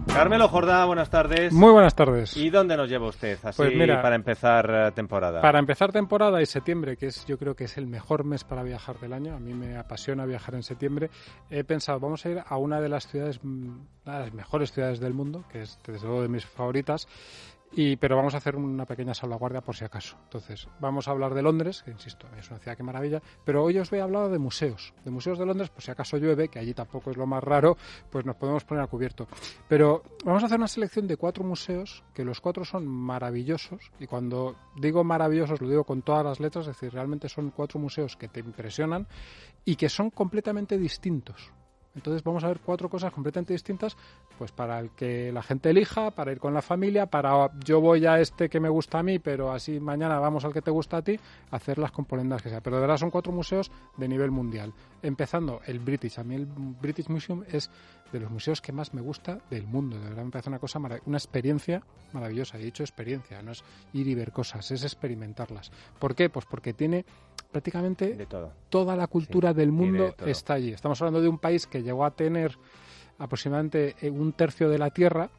Carmelo Jordá, buenas tardes. Muy buenas tardes. ¿Y dónde nos lleva usted? Así Pues mira, para empezar temporada. Para empezar temporada y septiembre, que yo creo que es el mejor mes para viajar del año, a mí me apasiona viajar en septiembre, he pensado, vamos a ir a una de las ciudades, una de las mejores ciudades del mundo, que es desde luego de mis favoritas, pero vamos a hacer una pequeña salvaguardia por si acaso. Entonces, vamos a hablar de Londres, que insisto, es una ciudad que maravilla, pero hoy os voy a hablar de museos de Londres, por si acaso llueve, que allí tampoco es lo más raro, pues nos podemos poner a cubierto. Pero vamos a hacer una selección de 4 museos, que los 4 son maravillosos, y cuando digo maravillosos lo digo con todas las letras, es decir, realmente son 4 museos que te impresionan y que son completamente distintos. Entonces vamos a ver 4 cosas completamente distintas, pues para el que la gente elija, para ir con la familia, para yo voy a este que me gusta a mí, pero así mañana vamos al que te gusta a ti, hacer las componendas que sea. Pero de verdad son 4 museos de nivel mundial. Empezando el British. A mí el British Museum es de los museos que más me gusta del mundo. De verdad me parece una experiencia maravillosa. He dicho experiencia, no es ir y ver cosas, es experimentarlas. ¿Por qué? Pues porque tiene prácticamente de todo. Toda la cultura del mundo de está allí. Estamos hablando de un país que llegó a tener aproximadamente 1/3 de la tierra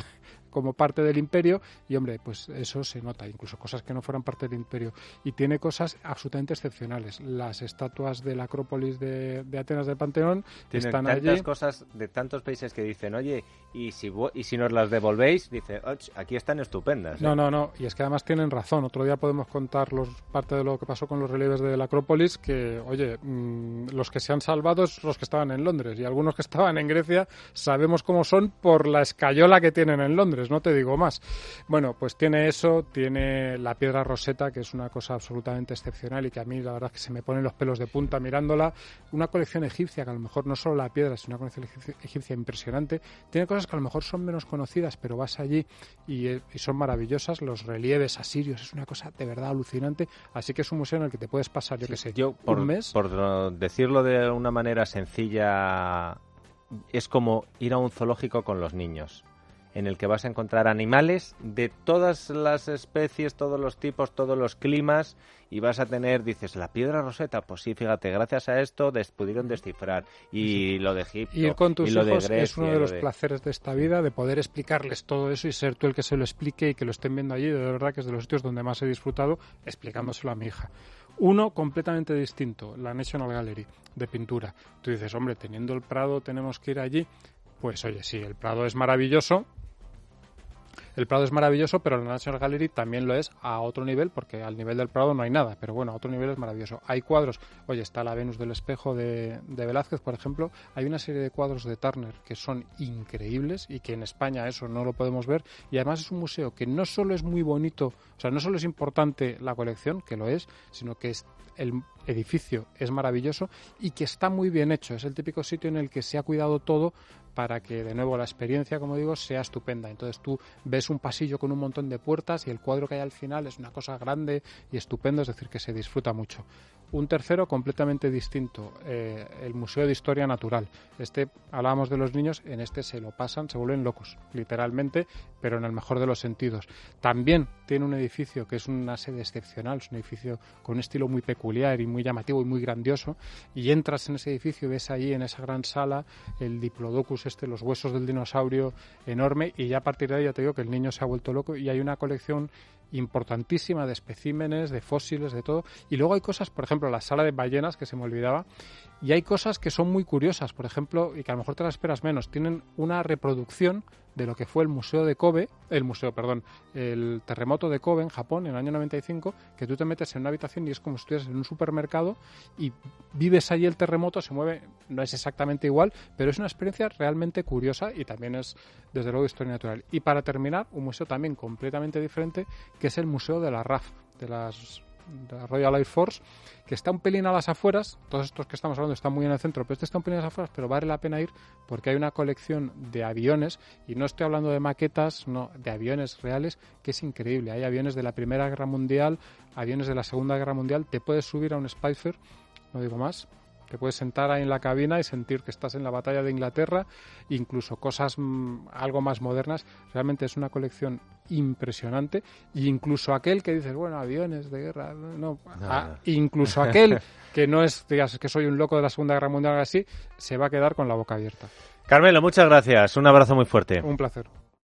como parte del imperio, y hombre, pues eso se nota, incluso cosas que no fueran parte del imperio, y tiene cosas absolutamente excepcionales. Las estatuas de la Acrópolis de Atenas del Panteón están allí. Tantas cosas de tantos países que dicen, oye, y si nos las devolvéis, dice, aquí están estupendas. No, y es que además tienen razón. Otro día podemos contar parte de lo que pasó con los relieves de la Acrópolis, que, oye, los que se han salvado es los que estaban en Londres, y algunos que estaban en Grecia sabemos cómo son por la escayola que tienen en Londres, no te digo más. Bueno, pues tiene eso, tiene la piedra Rosetta, que es una cosa absolutamente excepcional y que a mí la verdad es que se me ponen los pelos de punta mirándola. Una colección egipcia, que a lo mejor no solo la piedra, sino una colección egipcia impresionante. Tiene cosas que a lo mejor son menos conocidas, pero vas allí y son maravillosas. Los relieves asirios, es una cosa de verdad alucinante. Así que es un museo en el que te puedes pasar, un mes. Por decirlo de una manera sencilla, es como ir a un zoológico con los niños, en el que vas a encontrar animales de todas las especies, todos los tipos, todos los climas, y vas a tener, dices, la piedra Rosetta, pues sí, fíjate, gracias a esto pudieron descifrar, y lo de Egipto, ir con tus y lo hijos de Grecia, es uno de los placeres de esta vida, de poder explicarles todo eso y ser tú el que se lo explique y que lo estén viendo allí. De verdad que es de los sitios donde más he disfrutado explicándoselo a mi hija. Uno completamente distinto, la National Gallery de pintura. Tú dices, hombre, teniendo el Prado tenemos que ir allí. Pues oye, sí, el Prado es maravilloso. Pero la National Gallery también lo es a otro nivel, porque al nivel del Prado no hay nada, pero bueno, a otro nivel es maravilloso. Hay cuadros, oye, está la Venus del Espejo de Velázquez, por ejemplo. Hay una serie de cuadros de Turner que son increíbles y que en España eso no lo podemos ver, y además es un museo que no solo es muy bonito, o sea, no solo es importante la colección, que lo es, sino que el edificio es maravilloso y que está muy bien hecho. Es el típico sitio en el que se ha cuidado todo para que, de nuevo, la experiencia, como digo, sea estupenda. Entonces tú ves un pasillo con un montón de puertas y el cuadro que hay al final es una cosa grande y estupendo, es decir, que se disfruta mucho. Un tercero completamente distinto, el Museo de Historia Natural. Hablábamos de los niños, en este se lo pasan, se vuelven locos, literalmente, pero en el mejor de los sentidos. También tiene un edificio que es una sede excepcional, es un edificio con un estilo muy peculiar y muy llamativo y muy grandioso, y entras en ese edificio y ves ahí en esa gran sala el Diplodocus, los huesos del dinosaurio enorme, y ya a partir de ahí ya te digo que el niño se ha vuelto loco, y hay una colección importantísima de especímenes, de fósiles, de todo. Y luego hay cosas, por ejemplo, la sala de ballenas, que se me olvidaba, y hay cosas que son muy curiosas, por ejemplo, y que a lo mejor te las esperas menos. Tienen una reproducción de lo que fue el terremoto de Kobe en Japón en el año 95, que tú te metes en una habitación y es como si estuvieras en un supermercado y vives allí el terremoto, se mueve, no es exactamente igual, pero es una experiencia realmente curiosa y también es, desde luego, historia natural. Y para terminar, un museo también completamente diferente, que es el Museo de la RAF, de la Royal Air Force, que está un pelín a las afueras. Todos estos que estamos hablando están muy en el centro, pero este está un pelín a las afueras, pero vale la pena ir porque hay una colección de aviones, y no estoy hablando de maquetas, no, de aviones reales, que es increíble. Hay aviones de la Primera Guerra Mundial, aviones de la Segunda Guerra Mundial. Te puedes subir a un Spitfire, no digo más, Te puedes sentar ahí en la cabina y sentir que estás en la batalla de Inglaterra, incluso cosas algo más modernas. Realmente es una colección impresionante, e incluso aquel que dices, bueno, aviones de guerra, incluso aquel que no es, digas, que soy un loco de la Segunda Guerra Mundial, así, se va a quedar con la boca abierta. Carmelo, muchas gracias. Un abrazo muy fuerte. Un placer.